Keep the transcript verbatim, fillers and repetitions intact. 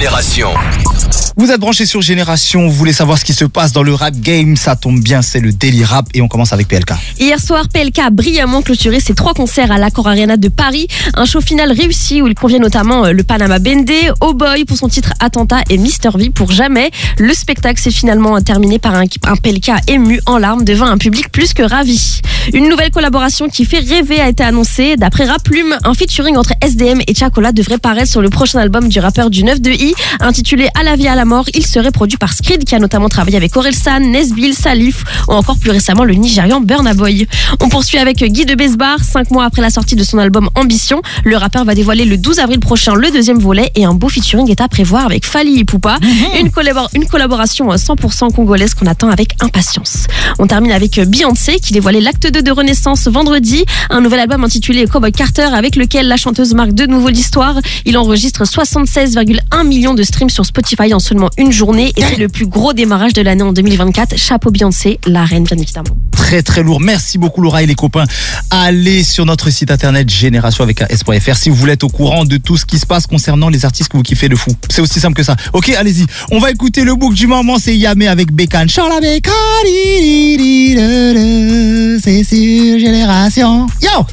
Génération. Vous êtes branchés sur Génération, vous voulez savoir ce qui se passe dans le rap game, ça tombe bien, c'est le Daily Rap et on commence avec P L K. Hier soir, P L K a brillamment clôturé ses trois concerts à l'Accor Arena de Paris. Un show final réussi où il convient notamment le Panama Bendé, Oh Boy pour son titre Attentat et Mister V pour Jamais. Le spectacle s'est finalement terminé par un, un P L K ému en larmes devant un public plus que ravi. Une nouvelle collaboration qui fait rêver a été annoncée. D'après Rap Plume, un featuring entre S D M et Chacola devrait paraître sur le prochain album du rappeur du neuf deux i, intitulé À la vie à la mort. Il serait produit par Skrid, qui a notamment travaillé avec Orelsan, Nesbill, Salif ou encore plus récemment le Nigérian Burna Boy. On poursuit avec Guy de Besbar. Cinq mois après la sortie de son album Ambition, le rappeur va dévoiler le douze avril prochain le deuxième volet et un beau featuring est à prévoir avec Fally Ipupa. Mmh. Une, collabor- une collaboration cent pour cent congolaise qu'on attend avec impatience. On termine avec Beyoncé qui dévoilait l'acte deux de Renaissance vendredi. Un nouvel album intitulé Cowboy Carter avec lequel la chanteuse marque de nouveau l'histoire. Il enregistre soixante-seize virgule un millions de streams sur Spotify en seulement une journée et c'est le plus gros démarrage de l'année en deux mille vingt-quatre. Chapeau Beyoncé, la reine bien évidemment. Très très lourd, merci beaucoup Laura et les copains. Allez sur notre site internet génération avec un s point f r si vous voulez être au courant de tout ce qui se passe concernant les artistes que vous kiffez de fou. C'est aussi simple que ça. Ok, allez-y. On va écouter le book du moment, c'est Yamé avec Bécane. Charles Bécane, c'est sur Génération. Yo!